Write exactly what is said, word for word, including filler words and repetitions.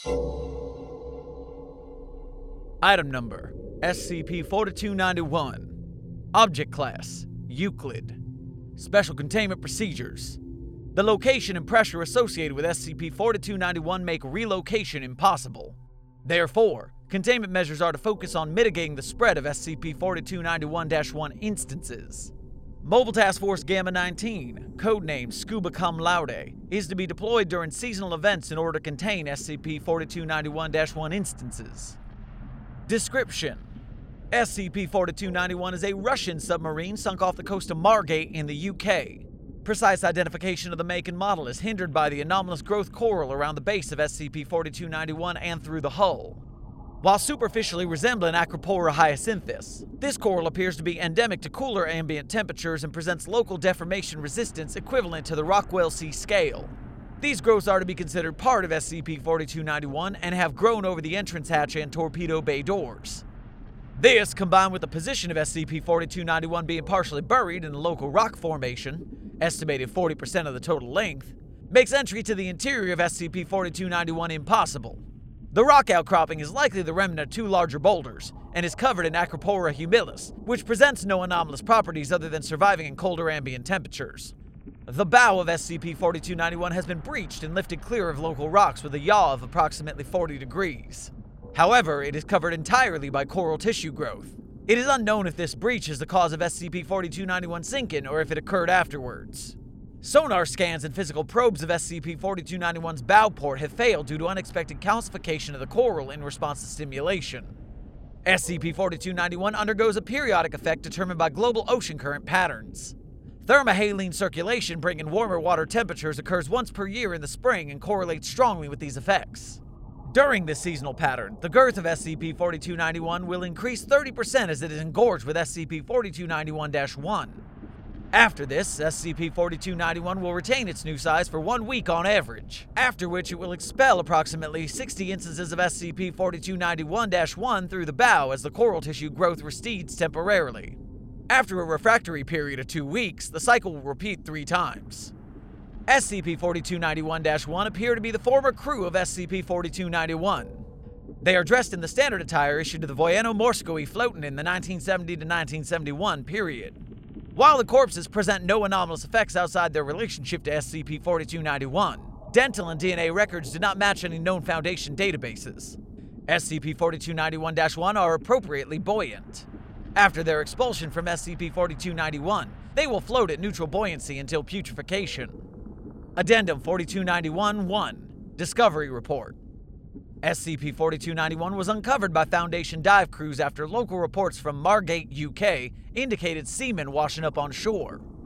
Item Number S C P forty-two ninety-one. Object Class Euclid. Special Containment Procedures. The location and pressure associated with S C P forty-two ninety-one make relocation impossible. Therefore, containment measures are to focus on mitigating the spread of S C P forty-two ninety-one dash one instances. Mobile Task Force Gamma nineteen, codenamed Scuba Cum Laude, is to be deployed during seasonal events in order to contain S C P forty-two ninety-one dash one instances. Description: S C P forty-two ninety-one is a Russian submarine sunk off the coast of Margate in the U K. Precise identification of the make and model is hindered by the anomalous growth coral around the base of S C P forty-two ninety-one and through the hull. While superficially resembling Acropora hyacinthus, this coral appears to be endemic to cooler ambient temperatures and presents local deformation resistance equivalent to the Rockwell C scale. These growths are to be considered part of S C P forty-two ninety-one and have grown over the entrance hatch and torpedo bay doors. This, combined with the position of S C P forty-two ninety-one being partially buried in a local rock formation, estimated forty percent of the total length, makes entry to the interior of S C P forty-two ninety-one impossible. The rock outcropping is likely the remnant of two larger boulders, and is covered in Acropora humilis, which presents no anomalous properties other than surviving in colder ambient temperatures. The bow of S C P forty-two ninety-one has been breached and lifted clear of local rocks with a yaw of approximately forty degrees. However, it is covered entirely by coral tissue growth. It is unknown if this breach is the cause of S C P forty-two ninety-one sinking or if it occurred afterwards. Sonar scans and physical probes of S C P forty-two ninety-one's bow port have failed due to unexpected calcification of the coral in response to stimulation. S C P forty-two ninety-one undergoes a periodic effect determined by global ocean current patterns. Thermohaline circulation bringing warmer water temperatures occurs once per year in the spring and correlates strongly with these effects. During this seasonal pattern, the girth of S C P forty-two ninety-one will increase thirty percent as it is engorged with S C P forty-two ninety-one dash one. After this, S C P forty-two ninety-one will retain its new size for one week on average, after which it will expel approximately sixty instances of S C P forty-two ninety-one dash one through the bow as the coral tissue growth recedes temporarily. After a refractory period of two weeks, the cycle will repeat three times. S C P forty-two ninety-one dash one appear to be the former crew of S C P forty-two ninety-one. They are dressed in the standard attire issued to the Voyeno-Morskoi floating in the nineteen seventy to nineteen seventy-one period. While the corpses present no anomalous effects outside their relationship to S C P forty-two ninety-one, dental and D N A records do not match any known Foundation databases. S C P forty-two ninety-one dash one are appropriately buoyant. After their expulsion from S C P forty-two ninety-one, they will float at neutral buoyancy until putrefaction. Addendum forty-two ninety-one dash one Discovery Report. S C P forty-two ninety-one was uncovered by Foundation dive crews after local reports from Margate, U K, indicated seamen washing up on shore.